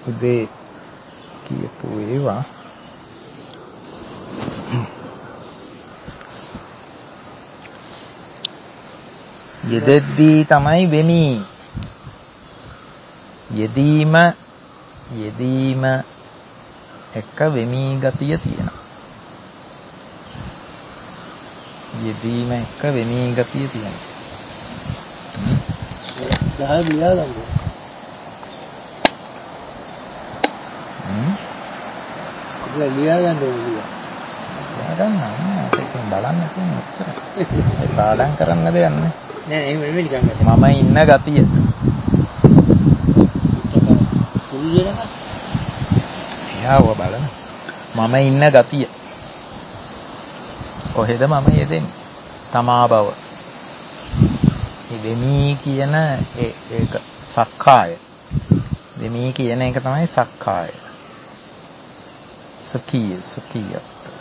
උදේ කියපු ඒවා යෙදෙද්දී තමයි වෙමි. යෙදීම එක වෙමි ගතිය තියෙනවා. යෙදීම එක වෙමි ගතිය තියෙනවා. 10 ලියා ගන්න. ලියා ගන්න ඕනේ. ලියා ගන්න ඒක බලන්න තියෙන ඔච්චර. ඒ පාඩම් කරන්න දෙයක් නැහැ. නෑ එහෙම නෙමෙයි නිකන්. මම ඉන්න ගතිය. එයාව බලන්න. මම ඉන්න ගතිය. කොහෙද මම යෙදෙන්නේ? තමා බව. ඒ වෙමි කියන ඒක සක්කාය. වෙමි කියන එක තමයි සක්කාය. සුඛියත්.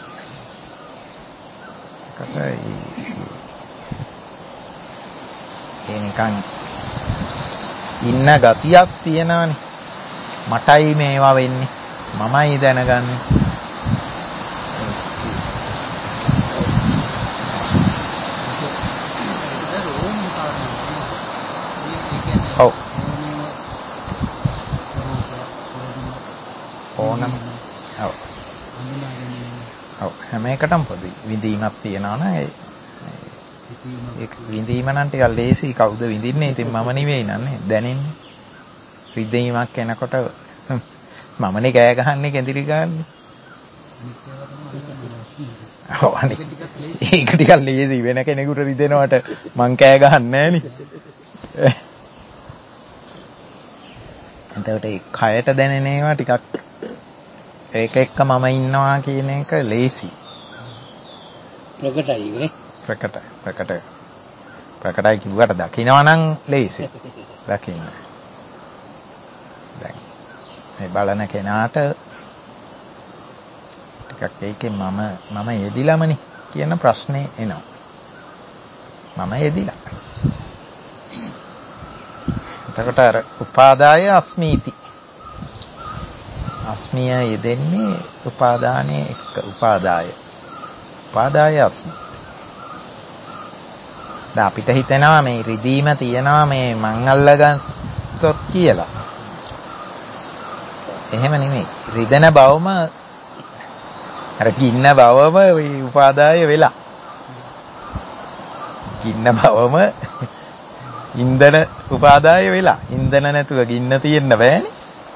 ඒ නිකන් ඉන්න ගතියක් තියෙනවනේ. මටයි මේවා වෙන්නේ. මමයි දැනගන්නේ. ඔව්. ඕනම. ඔව්. ඔව් හැම එකටම පොදු විඳීමක් තියනවා නම් ඒ විඳීම නම් ටිකක් ලේසි. කවුද විඳින්නේ? ඉතින් මම නෙවෙයි නන්නේ දැනෙන්නේ. විඳීමක් එනකොට මමනේ කෑ ගහන්නේ කැඳිරි ගහන්නේ. ඔව් අනේ. ඒක ටිකක් ලේසි. වෙන කෙනෙකුට රිදෙනවට මං කෑ ගහන්නේ නෑනේ. එතකොට ඒ කයට දැනෙන ඒවා ටිකක් ඒක එක්ක මම ඉන්නවා කියන එක ලේසි. ප්‍රකටයි නේ. ප්‍රකටයි කිව්වට දකිනවා නම් ලේසි. දකින්න. දැන් මේ බලන කෙනාට ටිකක් ඒකේ මම යෙදිලාමනේ කියන ප්‍රශ්නේ එනවා. මම යෙදිලා. එතකොට අර උපාදාය අස්මීති. අස්මිය යෙදෙන්නේ උපාදානයේ එක්ක. උපාදාය අස්මීති. දැන් අපිට හිතෙනවා මේ රිදීම තියනවා මේ මං අල්ලගත්තොත් කියලා. එහෙම නෙමෙයි. රිදෙන බවම අර ගින්න බවම උපාදාය වෙලා. ගින්න බවම ඉන්ධන උපාදාය වෙලා. ඉන්ධන නැතුව ගින්න තියෙන්න බෑනේ.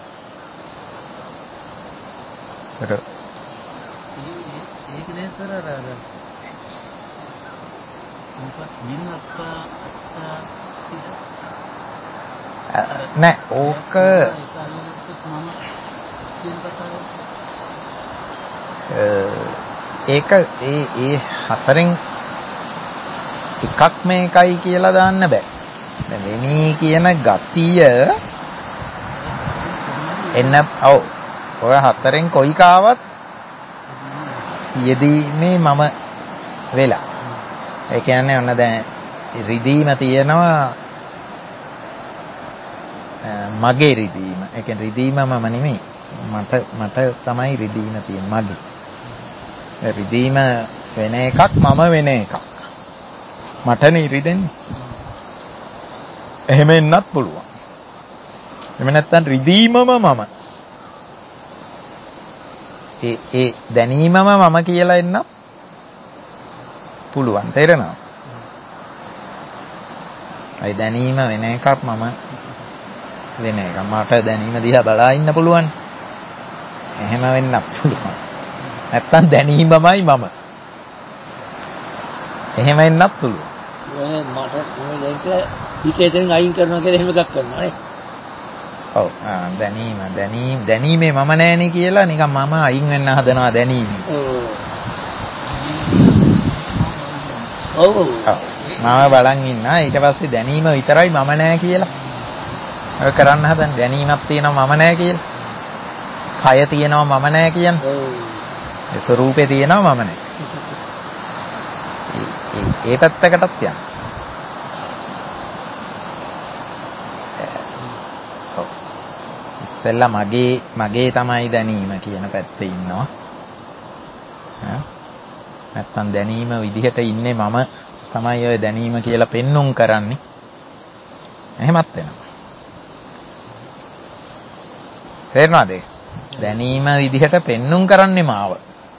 ඒක නේතර නෑ ඕක ඒක ඒ හතරෙන් එකක් මේකයි කියලා දාන්න බෑ. දැන් වෙමි කියන ගතිය ඔව් ඔය හතරෙන් කොයි කාවත් යෙදීමේ මම වෙලා. ඒ කියන්නේ ඔන්න දැන් රිදීම තියෙනවා මගේ රිදීම. ඒ කියන්නේ රිදීම මම නෙමෙයි. මට තමයි රිදීම තියෙන්නේ මගේ. රිදීම වෙන එකක් මම වෙන එකක්. මටනේ රිදෙන්නේ. එහෙම එන්නත් පුළුවන්. එහෙම නැත්නම් රිදීමම මම. ඒ දැනීමම මම කියලා එන්නත් පුළුවන්. තේරෙනවද? ඒ දැනීම වෙන එකක් මම වෙන එකක්. මට දැනීම දිහා බලා ඉන්න පුළුවන්. එහෙම වෙන්නත් පුළුවන්. නැත්තම් දැනීමමයි මම. එහෙම එන්නත් පුළුවන්. මට මේක හිතෙන් අයින් කරනවා කියලා එහෙම එකක් කරනවා නේ. ඔව් දැනීමේ මම නෑනේ කියලා නිකන් මම අයින් වෙන්න හදනවා දැනීම. ඔව්. මම බලන් ඉන්නා ඊට පස්සේ දැනීම විතරයි මම නෑ කියලා. ඔය කරන්න හදන දැනීමක් තියෙනවා මම නෑ කියලා. කය තියෙනවා මම නෑ කියන්නේ. ඒ ස්වરૂපේ තියෙනවා මම නෑ. ඒ පැත්තකටත් යන්න. ඉස්සෙල්ලා මගේ තමයි දැනීම කියන පැත්තේ ඉන්නවා. නැත්තම් දැනීම විදිහට ඉන්නේ මම තමයි ඔය දැනීම කියලා පෙන්눔 කරන්නේ. එහෙමත් වෙනවා. තේරෙනවද? දැනීම විදිහට පෙන්눔 කරන්නේ මාව.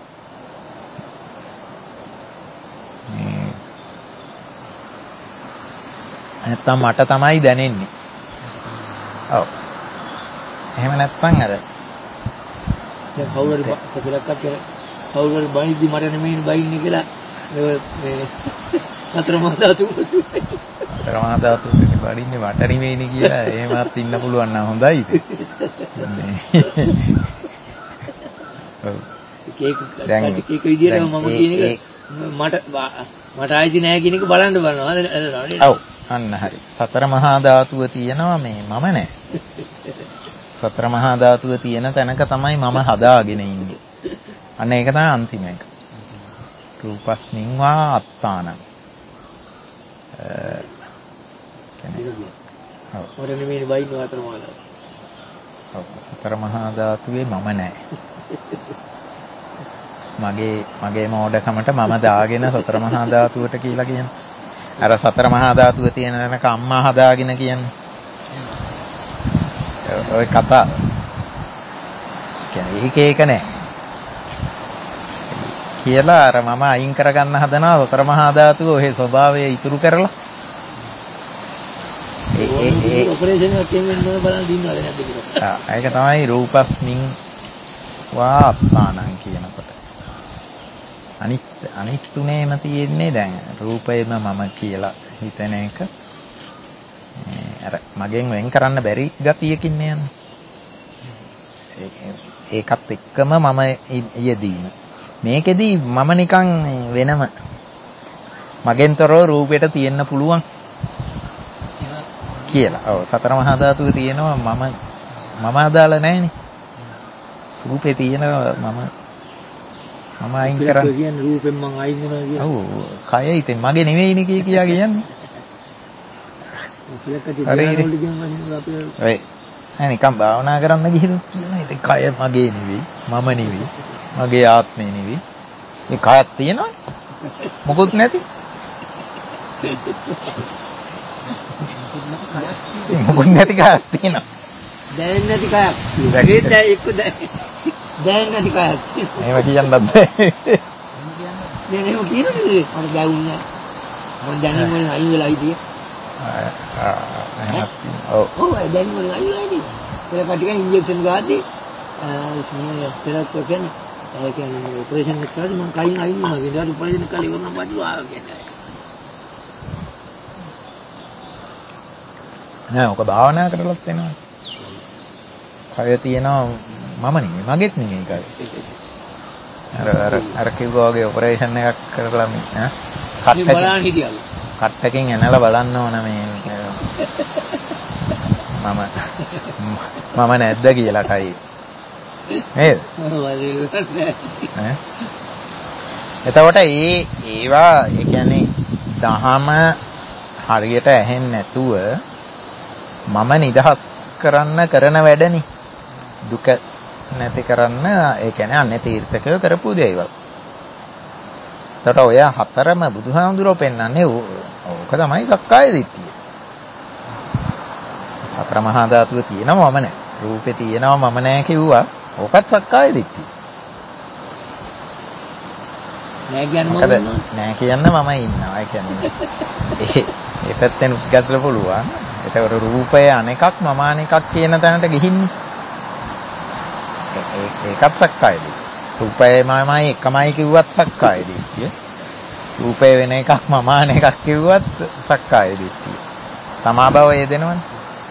නැත්තම් මට තමයි දැනෙන්නේ. ඔව්. එහෙම නැත්තම් අර දැන් කවුරු හරි බයිද්දි මට නෙමෙයි බයින්නේ කියලා මේ සතර මහා ධාතු සතර මහා ධාතු බඩින්නේ මට නෙමෙයිනේ කියලා එහෙමත් ඉන්න පුළුවන් නම් හොඳයි. ඔව්. ඒක විදියට මම කියන එක මට ආයිති නෑ කියන එක බලන්න බලනවා. ඔව්. අන්න හරි. සතර මහා ධාතුව තියෙනවා මේ මම නෑ. සතර මහා ධාතුව තියෙන තැනක තමයි මම හදාගෙන ඉන්නේ. අන්න ඒක තමයි අන්තිම එක. රූපස්මින් වා අත්තානං. ඔර නෙමෙයි වයින් අතර මාලා. ඔව්. සතර මහා ධාතුවේ මම නෑ. මගේ මෝඩකමට මම දාගෙන සතර මහා ධාතුවට කියලා කියන්නේ. අර සතර මහා ධාතුව තියෙන තැනක අම්මා හදාගෙන කියන්නේ. ඔය කතා. කියන්නේ ඒක නෑ. කියලා අර මම අයින් කරගන්න හදනවා සතර මහා ධාතුව ඔහේ ස්වභාවය ඉතුරු කරලා. ඒ ඔපරේෂන් එකක් කියන්නේ මොන බලන්න දිනවද නැද්ද කියලා. ඒක තමයි රූපස්මින් වා අත්තානං කියනකොට. අනිත් තුනේම තියෙන්නේ දැන් රූපයම මම කියලා හිතන එක. අර මගෙන් වෙන් කරන්න බැරි ගතියකින් යන්නේ. ඒකත් එක්කම මම යෙදීම. මේකෙදි මම නිකන් වෙනම මගෙන්තරව රූපෙට තියෙන්න පුළුවන් කියලා. ඔව් සතර මහා ධාතුවේ තියෙනවා මම අදාළ නැහැනේ. රූපේ තියෙනවා මම අයින් කරන්නේ. කියන්නේ රූපෙන් මං අයින් වෙනවා කියන්නේ. ඔව් කය ඉතින් මගේ නෙවෙයිනේ කියා කියන්නේ. ඔය නිකන් භාවනා කරන්න ගිහින් කියන ඉතින් කය මගේ නෙවෙයි මම නෙවෙයි මගේ ආත්මය නෙවෙයි. ඒ කයක් තියෙනවනේ. මොකුත් නැති. මොකුත් නැති කයක් තියෙනවා. දැනෙන්නේ නැති කයක්. ඒක දැනෙන්නේ නැති කයක්. එහෙම කියන්නත් බෑ. එහෙම කියන්නේ අර දැවුන්නේ. මම දැනීම වලින් අයින් වෙලා ඉතියි. ඔව් දැනීම වලින් අයින් වෙලා ඉතියි. ඒක කටික ඉන්ජෙක්ෂන් ගාද්දී පෙරත් කියන්නේ ඒ කියන්නේ ඔපරේෂන් එක කරලා මම කයින් අයින් වුණා. ඊට පස්සේ ඔපරේෂන් එක කරලා ඉවරනම් පස්සේ ආවා කියන්නේ. නෑ ඔක භාවනා කරලත් වෙනවා. කය තියෙනවා මම නෙමෙයි මගෙත් නෙමෙයි කය. අර කිව්වා වගේ ඔපරේෂන් එකක් කරලා කට්ටකින් එනලා බලන්න ඕන මේ මම නැද්ද කියලා කයි. නේද? එතකොට ඒවා ඒ කියන්නේ දහම හරියට ඇහෙන්නේ නැතුව මම නිදහස් කරන්න කරන වැඩනේ. දුක නැති කරන්න ඒ කියන්නේ අන්නේ තීර්ථකය කරපු දේවල්. එතකොට ඔය හතරම බුදුහාමුදුරුවෝ පෙන්වන්නේ ඕක තමයි සක්කාය දිට්ඨිය. සතර මහා ධාතුවේ තියෙනවා මම නැහැ. රූපේ තියෙනවා මම නැහැ කිව්වා. ඕකත් සක්කාය දිට්ඨිය. නෑ කියන්නේ මොකද? නෑ කියන්න මම ඉන්නවා. ඒ කියන්නේ ඒ පැත්තෙන් ගන්න පුළුවන්. ඒතකොට රූපය අනෙකක් මම අනෙකක් කියන තැනට ගිහින්නේ. ඒකත් සක්කාය දිට්ඨිය. රූපයමයි එකමයි කිව්වත් සක්කාය දිට්ඨිය. රූපය වෙන එකක් මම අනෙකක් කිව්වත් සක්කාය දිට්ඨිය. තමා බව යෙදෙනවනේ.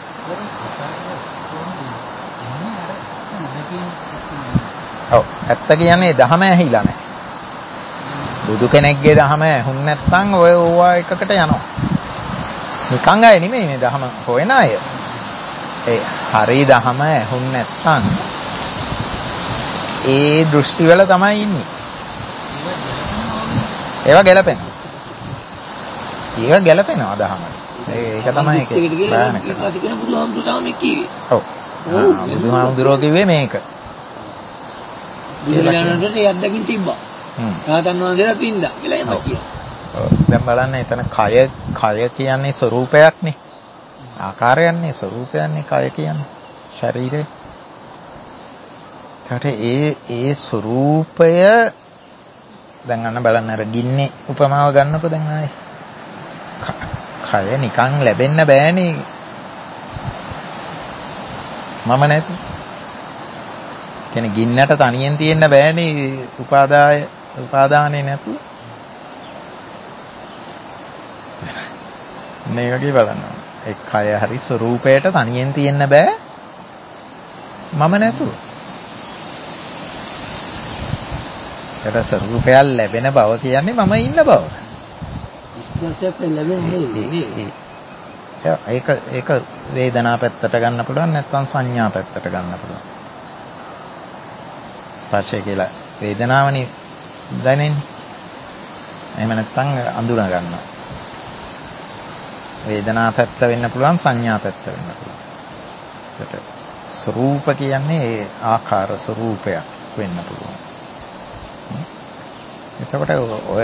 ඔව් ඇත්ත කියන්නේ දහම ඇහිලා නැහැ. බුදු කෙනෙක්ගේ දහම ඇහුන් නැත්නම් ඔය ඕවා එකකට යනවා. නිකං අය නෙමෙයි මේ දහම හොයන අය. ඒ හරි දහම ඇහුන් නැත්නම් ඒ දෘෂ්ටි වල තමයි ඉන්නේ. ඒවා ගැලපෙනවා. ඒක ගැලපෙනවා දහමට. ඒක තමයි ඒක. ඔව්. බුදුහාමුදුරුවෝ කිව්වේ මේක. බුදුරජාණන්ට ඒ අත්දැකීම් තිබ්බා. රහතන් වහන්සේලා පින්දා කියලා එහෙම කියනවා. දැන් බලන්න එතන කය කියන්නේ ස්වરૂපයක්නේ. ආකාරයන්නේ ස්වરૂපයන්නේ කය කියන්නේ. ශරීරය. ඒකට ඒ ස්වરૂපය දැන් අන්න බලන්න අර ගින්නේ උපමාව ගන්නකො දැන් ආයේ. කය නිකන් ලැබෙන්න බෑනේ. මම නැතු. කියන්නේ ගින්නට තනියෙන් තියෙන්න බෑනේ උපාදානේ නැතුව. මේ වගේ බලන්න. ඒ කය හරි ස්වરૂපයට තනියෙන් තියෙන්න බෑ. මම නැතුව. ඒකට ස්වરૂපයක් ලැබෙන බව කියන්නේ මම ඉන්න බව. ස්පර්ශයක් ලැබෙන්නේ ඒක වේදනා පැත්තට ගන්න පුළුවන් නැත්නම් සංඥා පැත්තට ගන්න පුළුවන්. ස්පර්ශය කියලා වේදනාවනේ දැනෙන්නේ. එහෙම නැත්නම් අඳුනා ගන්නවා. වේදනා පැත්ත වෙන්න පුළුවන් සංඥා පැත්ත වෙන්න පුළුවන්. ඒකට ස්වરૂප කියන්නේ ඒ ආකාර ස්වરૂපයක් වෙන්න පුළුවන්. එතකොට ඔය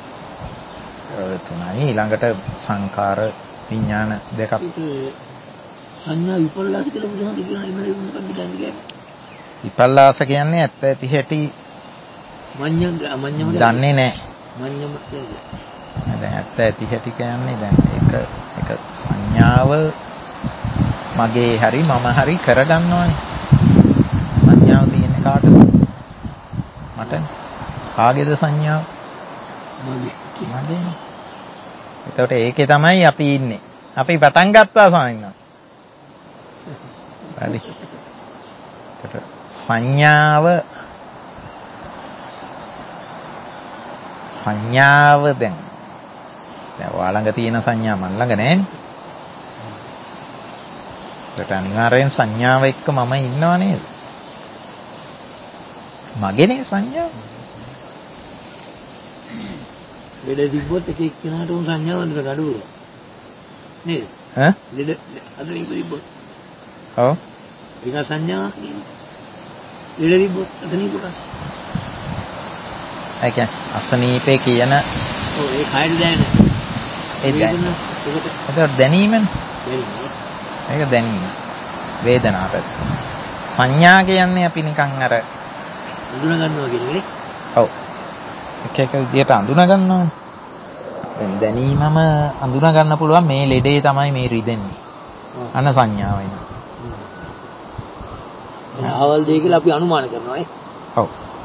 තුනයි ඊළඟට සංකාර විඥාන දෙකක්. සංඥා විපල්ලාස කියලා බුදුහාමුදුරු කියනවා මොකක්ද කියන්නේ? විපල්ලාස කියන්නේ ඇත්ත ඇති හැටි මඤ්ඤම දන්නේ නැහැ. මඤ්ඤම කියන්නේ. දැන් ඇත්ත ඇති හැටි කියන්නේ දැන් ඒක සංඥාව මගේ හරි මම හරි කරගන්නවානේ. සංඥාව තියෙන්නේ කාටද? මටනේ. කාගේද සංඥාව? මගේනේ. එතකොට ඒකේ තමයි අපි ඉන්නේ. අපි පටන් ගත්තා ස්වාමීන් වහන්සේ. හරි. එතකොට සංඥාව දැන් ඔයා ළඟ තියෙන සංඥා මන් ළඟ නැහැනේ. ඒකට අනිවාර්යෙන් සංඥාව එක්ක මම ඉන්නව නේද? මගේනේ සංඥාව. ලෙඩ තිබ්බොත් එක එක්කෙනාට උන් සංඥාවන්ට ගඩුවල. නේද? ලෙඩ අතනින් තිබ්බොත්. ඔව්. ඒක සංඥාවක් නේද? ලෙඩ තිබ්බොත් අතනින් මොකක්ද? ඒ කියන්නේ අසනීපේ කියන ඔව් ඒ කයද දැනෙන. ඒ දැනීමනේ. ඒක දැනීම. වේදනාව. සංඥා කියන්නේ අපි නිකන් අර අඳුන ගන්නවා කියන එකනේ. ඔව්. එක විදියට අඳුන ගන්නවානේ. දැන් දැනීමම අඳුන ගන්න පුළුවන් මේ ලෙඩේ තමයි මේ රිදෙන්නේ. අන සංඥාවයි. ආවල් දෙය කියලා අපි අනුමාන කරනවා නේ. ඔව්.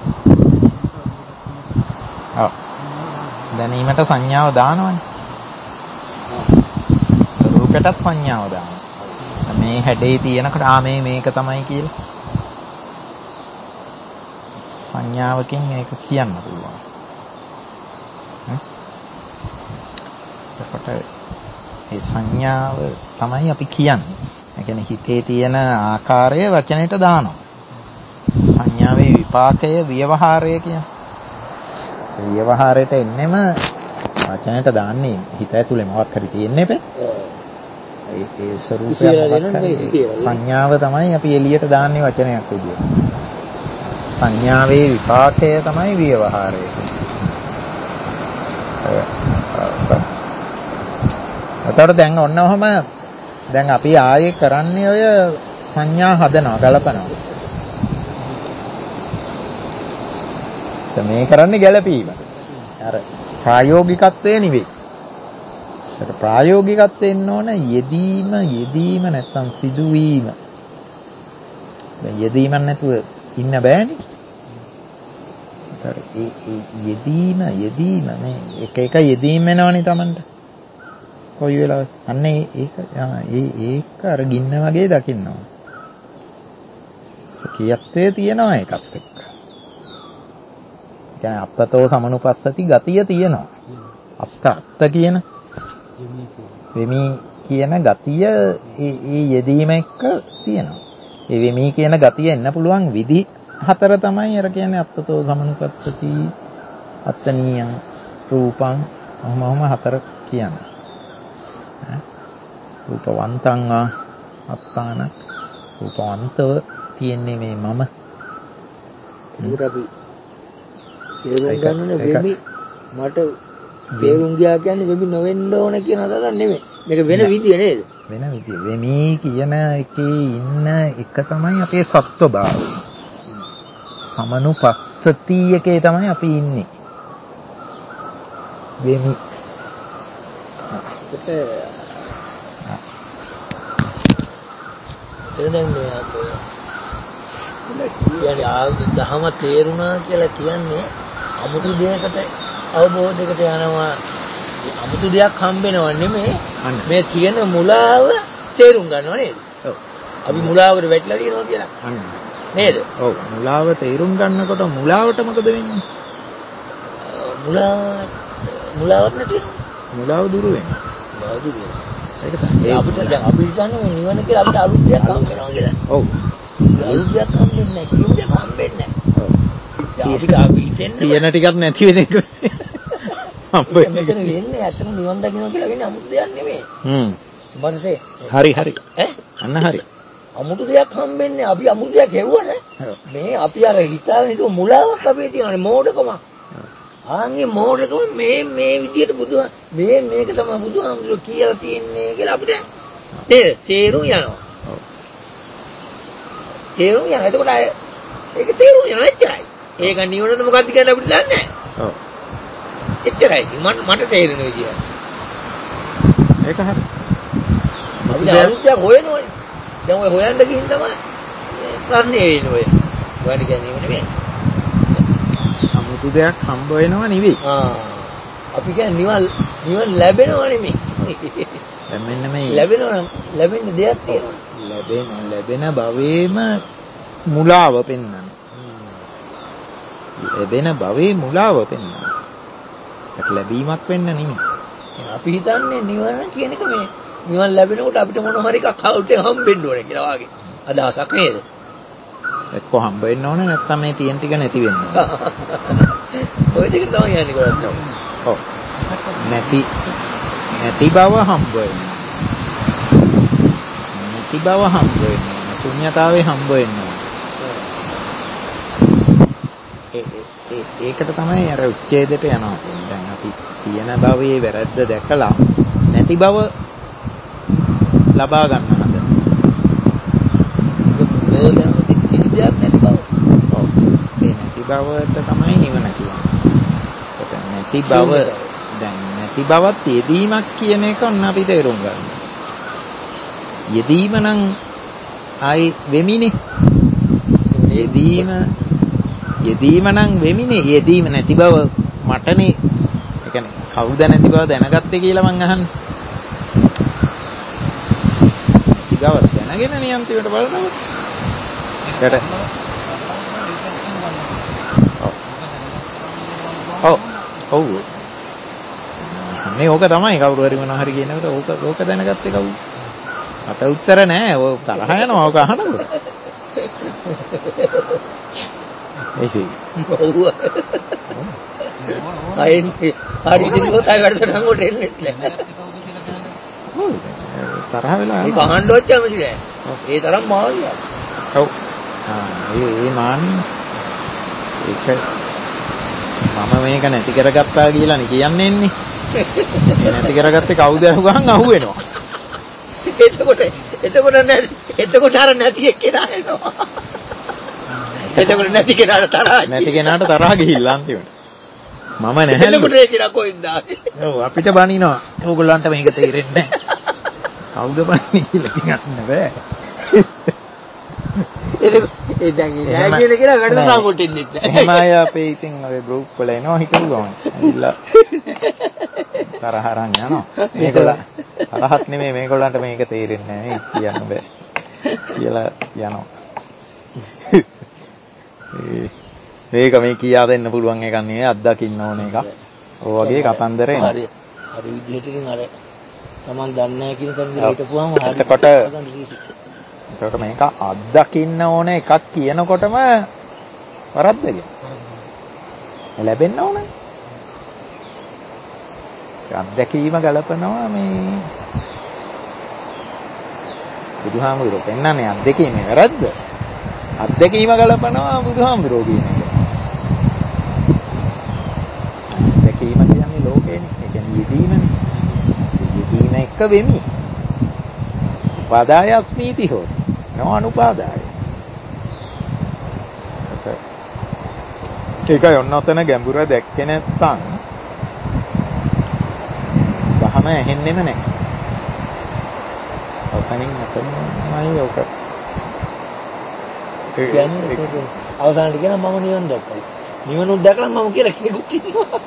ඔව්. දැනීමට සංඥාව දානවනේ. ස්වરૂපයටත් සංඥාව දානවා. මේ හැඩේ තියෙනකොට මේක තමයි කියලා. සංඥාවකින් මේක කියන්න පුළුවන්. එතකොට මේ සංඥාව තමයි අපි කියන්නේ. ඒ කියන්නේ හිතේ තියෙන ආකාරය වචනෙට දානවා. සංඥාවේ විපාකය ව්‍යවහාරය කියන්නේ. ව්‍යවහාරයට එන්නෙම වචනයට දාන්නේ හිත ඇතුලේ මොකක් හරි තියෙන්නේ බෑ. ඒ ස්වરૂපය සංඥාව තමයි අපි එළියට දාන්නේ වචනයක් විදියට. සංඥාවේ විපාකය තමයි ව්‍යවහාරය. එතකොට දැන් ඔන්න ඔහම දැන් අපි ආයේ කරන්නේ ඔය සංඥා හදනවා ගලපනවා. මේ කරන්නේ ගැළපීම. අර ප්‍රායෝගිකත්වය නෙවෙයි. ඒක ප්‍රායෝගිකත්වෙන්න ඕන යෙදීම නැත්තම් සිදුවීම. දැන් යෙදීමක් නැතුව ඉන්න බෑනේ. ඒ යෙදීම මේ එක යෙදීම වෙනවනේ Tamanට. කොයි වෙලාවෙ අන්න ඒක අර ගින්න වගේ දකින්න ඕන. සකියත්වයේ තියනවා ඒකත් එක්ක. කියන්නේ අත්තතෝ සමනුපස්සති ගතිය තියෙනවා. අත්ත කියන වෙමි කියන ගතිය ඒ යෙදීම එක්ක තියෙනවා. ඒ වෙමි කියන ගතිය එන්න පුළුවන් විදි හතර තමයි අර කියන්නේ අත්තතෝ සමනුපස්සති අත්තනීයං රූපං ඔහොම හතර කියන්නේ. රූපවන්තං අත්තාන රූපවන්තව තියෙන්නේ මේ මම. ඒකට අපි තේරුම් ගන්නනේ වෙමි මට තේරුම් ගියා කියන්නේ වෙමි නොවෙන්න ඕන කියන අදහස නෙමෙයි. මේක වෙන විදිය නේද? වෙන විදිය. වෙමි කියන එකේ ඉන්න එක තමයි අපේ සත්වභාවය. සමනුපස්සති එකේ තමයි අපි ඉන්නේ. වෙමි. දැන් මේ දහම තේරුණා කියලා කියන්නේ අමුතු දෙයකට අවබෝධයකට යනවා අමුතු දෙයක් හම්බෙනව නෙමෙයි මේ තියෙන මුලාව තේරුම් ගන්නව නේද? ඔව්. අපි මුලාවකට වැටිලා තියෙනවා කියලා. නේද? ඔව්. මුලාව තේරුම් ගන්නකොට මුලාවට මොකද වෙන්නේ? මුලාවක් නැති මුලාව දුරු වෙනවා. මුලාව දුරු වෙනවා. ඒක තමයි. අපිට දැන් අපි හිතන්නේ නිවන කියලා අපිට අලුත් දෙයක් හම්බ වෙනවා කියලා. ඔව්. අලුත් දෙයක් හම්බෙන්නේ නැහැ. කිසිම දෙයක් හම්බෙන්නේ නැහැ. ඔව්. අපි හිතන්නේ තියෙන ටිකක් නැති වෙන එක. මෙතන වෙන්නේ ඇත්තම නිවන් දකින්න කියලා වෙන්නේ අමුතු දෙයක් නෙමෙයි. මනසේ. හරි. අන්න හරි. අමුතු දෙයක් හම්බෙන්නේ අපි අමුතු දෙයක් හෙව්වනේ. මේ අපි අර හිතාගෙන හිටු මුලාවක් අපේ තියෙනනේ මෝඩකම. ආන්ගේ මෝඩකම මේ විදියට මේක තමයි බුදුහාමුදුරුවෝ කියලා තියෙන්නේ කියලා අපිට තේරුම් යනවා. ඔව්. තේරුම් යනවා. එතකොට ඒක තේරුම් යනවා එච්චරයි. ඒක නිවනට මොකක්ද කියන්නේ අපිට දන්නේ නැහැ. ඔව්. එච්චරයි. මට තේරෙන විදිය. ඒක හරි. අපි අලුත්යක් හොයනවනේ. දැන් ඔය හොයන්න ගිහින් තමයි ප්‍රශ්නේ වෙන්නේ ඔය. හොයන්න කියන්නේ නෙමෙයි. අමුතු දෙයක් හම්බ වෙනවා නෙවෙයි. අපි කියන්නේ නිවන ලැබෙනව නෙමෙයි. දැන් මෙන්න මේ ලැබෙන්න දෙයක් තියෙනවා. ලැබෙන භවයේම මුලාව පෙන්වන්න. ලැබෙන භවයේ මුලාව පෙන්වන්න. ඒක ලැබීමක් වෙන්න නෙමෙයි. අපි හිතන්නේ නිවන කියන එක මේ නිවන ලැබෙනකොට අපිට මොන හරි එකක් අවුටෙන් හම්බෙන්න ඕනේ කියලා වාගේ අදහසක් නේද? එක්ක හම්බ වෙන්න ඕනේ නැත්නම් මේ තියෙන ටික නැති වෙන්න ඕනේ. ඔය ටික තමයි යන්නේ කරන්නේ. ඔව්. නැති බව හම්බ වෙනවා. නැති බව හම්බ වෙනවා. ශුන්‍යතාවේ හම්බ වෙනවා. ඒකට තමයි අර උච්ඡේදයට යනවා. දැන් අපි තියෙන භවයේ වැරද්ද දැකලා නැති බව ලබා ගන්න හදන. කිසි දෙයක් නැති බව. ඔව්. ඒ නැති බවට තමයි නිවන කියන්නේ. ඒක නැති බව දැන් නැති බවත් යෙදීමක් කියන එක ඔන්න අපි තේරුම් ගන්න. යෙදීම නම් ආයි වෙමිනේ. යෙදීම නම් වෙමිනේ. යෙදීම නැති බව මටනේ. ඒ කියන්නේ කවුද නැති බව දැනගත්තේ කියලා මං අහන්නේ. නැති බව දැනගෙන නියන්තිවට බලනවා. ඔව්. මේ ඕක තමයි කවුරු හරි මොනවා හරි කියනකොට ඕක දැනගත්තේ කවුද? අත උත්තර නෑ. ඔය තරහ යනවා ඕක අහනකොට. ඒකයි. ඔව්. හරි දිනුවොත් ආයෙ වැඩසටහන වලට එන්නේ නැහැ. ඔව්. තරහ වෙලා ඒක අහන්න ඔච්චම ඉතින්. ඒ තරම් මාන්නයක්. ඔව්. ඒ මාන්නේ ඒක මම මේක නැති කරගත්තා කියලා නේ කියන්නේ ඉන්නේ. මේ නැති කරගත්තේ කවුද අහුගහන් අහුවෙනවා. එතකොට අර නැති එක්කෙනා එනවා. එතකොට නැති කෙනාට තරහ ගිහිල්ලා අන්තිමට. මම නැහැ. එතකොට ඒ කෙනා කොහෙන්ද ආවේ? ඔව් අපිට බනිනවා. ඕගොල්ලන්ට මේක තේරෙන්නේ නැහැ. කවුද බනින්නේ කියලා කියන්න බෑ. ඒ දැන් නෑ කියන කෙනා වැඩසටහන් වලට එන්නේ නැහැ. එහෙම අය අපේ ඉතින් ඔය ගෲප් වල එනවා හිතමු ගමන්. ඇවිල්ලා තරහ අරන් යනවා. මේගොල්ලන් තරහක් නෙමෙයි මේගොල්ලන්ට මේක තේරෙන්නේ නැහැ කියන්න බෑ කියලා යනවා. මේක මේ කියා දෙන්න පුළුවන් එකක් නෙවෙයි අත්දකින්න ඕන එකක්. ඔය වගේ කතන්දර එනවා. හරි විදිහට ඉතින් අර Taman දන්නේ නැහැ කියන තැන හිටපුවාම එතකොට මේක අත්දකින්න ඕන එකක් කියනකොටම වරද්දද? ලැබෙන්න ඕනේ. අත්දැකීම ගලපනවා මේ බුදුහාමුදුරුවෝ පෙන්නන්නේ අත්දැකීමේ වැරද්ද. අත්දැකීම ගලපනවා බුදුහාමුදුරුවෝ කියන එක. අත්දැකීම කියන්නේ ලෝකේනේ. ඒ කියන්නේ යෙදීමනේ. යෙදීම එක්ක වෙමි. උපාදාය අස්මීති හෝ. නොඅනුපාදාය. ඒකයි ඔන්න ඔතන ගැඹුර දැක්කේ නැත්නම් දහම ඇහෙන්නෙම නැහැ. ඔතනින් අතනමයි ඔක. කියන්නේ අවසානට කියන මම නිවන් දැක්කා. නිවනුත් දැකලා මම කියලා කෙනෙකුත් ඉන්නවා.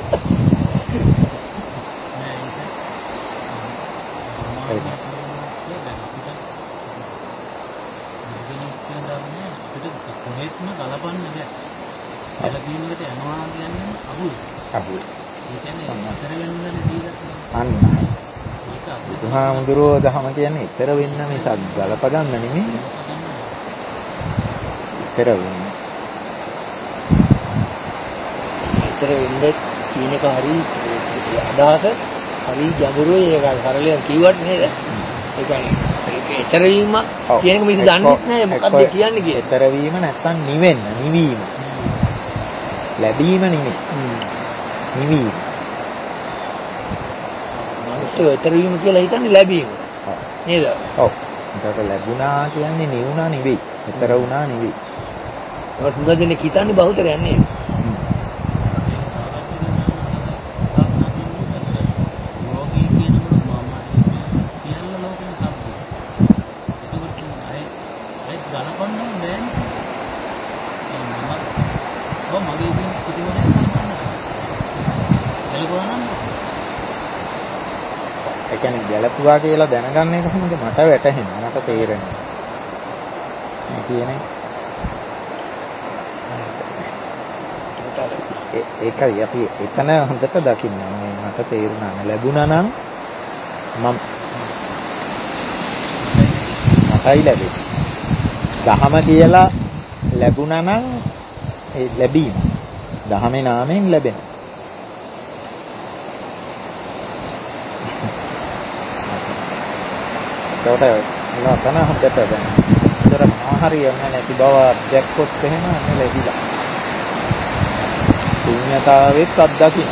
කොහෙත්ම ගලපන්නේ නැහැ. ගැලපීමකට යනවා කියන්නේ අහුයි. අහුයි. ඒ කියන්නේ අතර වෙන්නනේ දීලා. අන්න. බුදුහාමුදුරුවෝ දහම කියන්නේ ඊතර වෙන්න මිසක් ගලප ගන්න නෙමෙයි. ඊතර වෙන්න. ඊතර වෙන්න කියන එක හරි අදහස හරි ගැඹුරුයි ඒක සරලව කිව්වට නේද? ඒ කියන්නේ ඊතර වීම කියන එක මිනිස්සු දන්නේ නැහැ මොකක්ද කියන්නේ කියලා. ඊතර වීම නැත්තම් නිවෙන්න, නිවීම. ලැබීම නෙමෙයි. නිවීම. මිනිස්සු ඊතර වීම කියලා හිතන්නේ ලැබීම. නේද? ඔව්. ඒකට ලැබුණා කියන්නේ නිවුණා නෙවෙයි. ඊතර වුණා නෙවෙයි. ඒක තුනදෙනෙක් හිතන්නේ බහුතරයක් නේද? ඒ කියන්නේ ගැලපුවා කියලා දැනගන්න එක කොහොමද මට වැටහෙන්නේ මට තේරෙන්නේ. මේ කියන්නේ ඒකයි අපි එතන හොඳට දකින්න ඕනේ මට තේරුණා නේ ලැබුණා නම් මම මටයි ලැබෙන්නේ. දහම කියලා ලැබුණා නම් ඒ ලැබීම දහමේ නාමයෙන් ලැබෙන. ඒකට නතන හොඳට දැන්. ඒතර මොහරි යන්නේ නැති බව දැක්කොත් එහෙම අන්න ලැබිලා. ශුන්‍යතාවෙත් අත්දකින්න.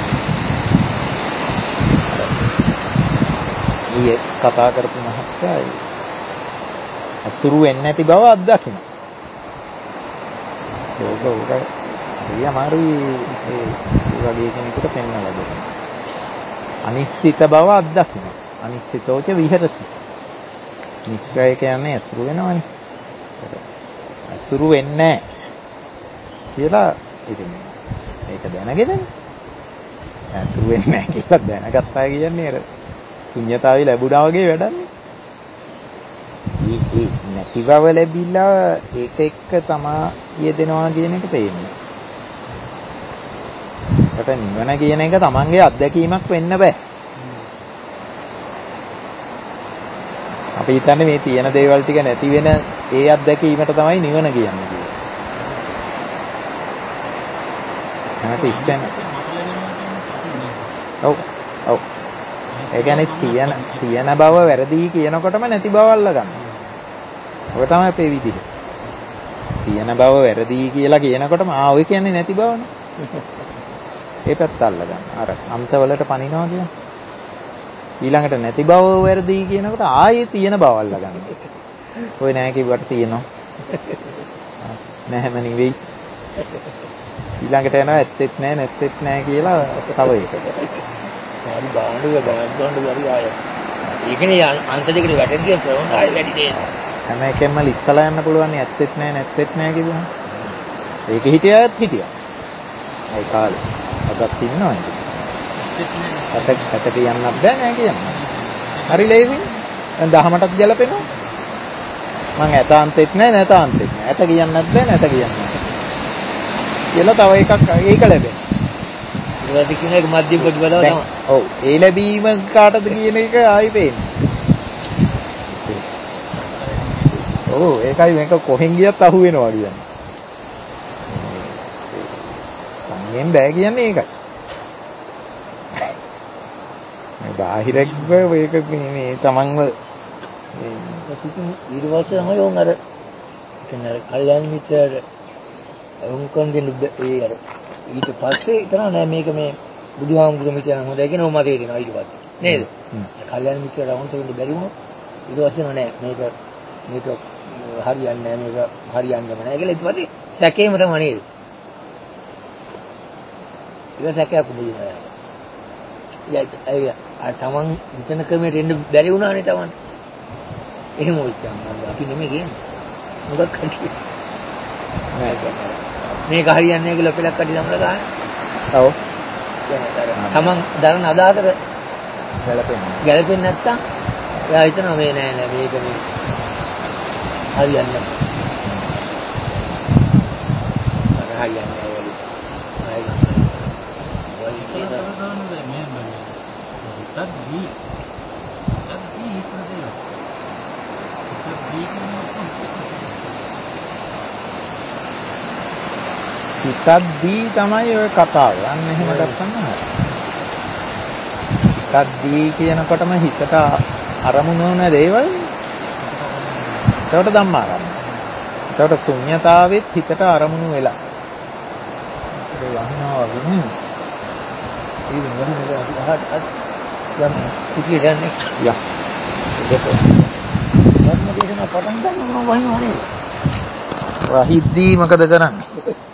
ඊයේ කතා කරපු මහත්තයා අසුරු වෙන්නේ නැති බව අත්දකින්න. ඒක හරි අමාරුයි ඒ වගේ කෙනෙකුට පෙන්වලා දෙන්න. අනිශ්චිත බව අත්දකින්න. අනිශ්චිතෝච විහෙරති. නිශ්චය කියන්නේ අසුරු වෙනවනේ. අසුරු වෙන්නේ කියලා ඉතින් ඒක දැනගෙනනේ. අසුරු වෙන්නේ නැහැ කියලා දැනගත්තා කියන්නේ අර ශුන්‍යතාවය ලැබුණා වගේ වැඩන්නේ. ඒ නැති බව ලැබිලා ඒක එක්ක තමා යෙදෙනවා කියන එක තේරෙනවා. ඒකට නිවන කියන එක තමන්ගේ අත්දැකීමක් වෙන්න බෑ. අපි හිතන්නේ මේ තියෙන දේවල් ටික නැති වෙන ඒ අත්දැකීමට තමයි නිවන කියන්නේ කියලා. නැත්නම් ඉස්සෙන් ඔව් ඔව් ඒ කියන්නේ තියෙන බව වැරදි කියනකොටම නැති බව අල්ල ගන්නවා. ඔය තමයි අපේ විදිහ. තියෙන බව වැරදි කියලා කියනකොටම ඔය කියන්නේ නැති බවනේ. ඒ පැත්ත අල්ල ගන්න. අර අන්තවලට පනිනවා කියන්නේ. ඊළඟට නැති බව වැරදි කියනකොට ආයේ තියෙන බව අල්ල ගන්න. ඔය නෑ කිව්වට තියෙනවා. නැහැම නෙවෙයි. ඊළඟට යනවා ඇත්තෙත් නෑ නැත්තෙත් නෑ කියලා තව එකකට. හරි බාණ්ඩුවේ ගණන් හරි ආය. ඒකනේ අන්ත දෙකට වැටෙද්දී ප්‍රවණතාවය වැඩි දෙයක්. හැම එකෙන්ම ලිස්සලා යන්න පුළුවන් ඇත්තෙත් නෑ නැත්තෙත් නෑ කියනවා. ඒක හිටියත් හිටියා. ඒ කාලේ. අදත් ඉන්නවා නේද? ඇත කියන්නත් බෑ නෑ කියන්න. හරි ලේසි. දැන් දහමටත් ගැලපෙනවා. මං ඇතාන්තෙත් නෑ නැතාන්තෙත් නෑ. ඇත කියන්නත් බෑ නැත කියන්නත්. කියලා තව එකක් ඒක ලැබෙනවා. ඊට කියන එක මධ්‍යම ප්‍රතිපදාව තමයි. ඔව්. ඒ ලැබීම කාටද කියන එක ආයි පේන්නේ. ඔව් ඒකයි මේක කොහෙන් ගියත් අහු වෙනවා කියන්නේ. සංයෙන් බෑ කියන්නේ ඒකයි. මේ බාහිරව මේක මේ තමන්ව ඊට පස්සේ තමයි උන් අර කියන්නේ කල්යනා මිත්‍රයාට උන්කන් දෙන්න ඒ අර ඊට පස්සේ හිතනවා නෑ මේක මේ බුදුහාමුදුරුවෝ මිත්‍යා නම් හොඳයි කියන ඔය මතේ දෙනවා ඊට පස්සේ නේද? කල්යනා මිත්‍රයාට වුණ දෙන්න බැරි වුණා. ඊට පස්සේ නෑ මේක හරියන්නේ නෑ මේක හරියන්නේම නෑ කියලා ඊට පස්සේ සැකේම තමයි නේද? ඒක සැකයක් උඹුනා. අය තමන් හිතන ක්‍රමයට එන්න බැරි වුණානේ තමන්. එහෙම වෙච්චාම අපි නෙමෙයි කියන්නේ. මොකක් කටිය. මේක හරියන්නේ නැහැ කියලා පෙලක් කටි ළමල ගන්න. ඔව්. තමන් දරන අදහසට ගැලපෙන්නේ නැත්තම් එයා හිතනවා මේ නෑ මේක මේ හරියන්නේ නැහැ. හරියන්නේ හිතද්දී තමයි ඔය කතාව. අන්න එහෙම ගත්තම හරි. හිතද්දී කියනකොටම හිතට අරමුණු වෙන දේවල් ඒකට ධම්මාරම්භ. ඒකට ශුන්‍යතාවෙත් හිතට අරමුණු වෙලා. ඒක වහිනවා වගේ නේ. ඒක මොකද අහත් යම් පිටිය යන්නේ. යා. ඒක ධර්ම දේශනා පටන් ගන්න මොනවා වහිනවනේ. වහිද්දී මොකද කරන්නේ?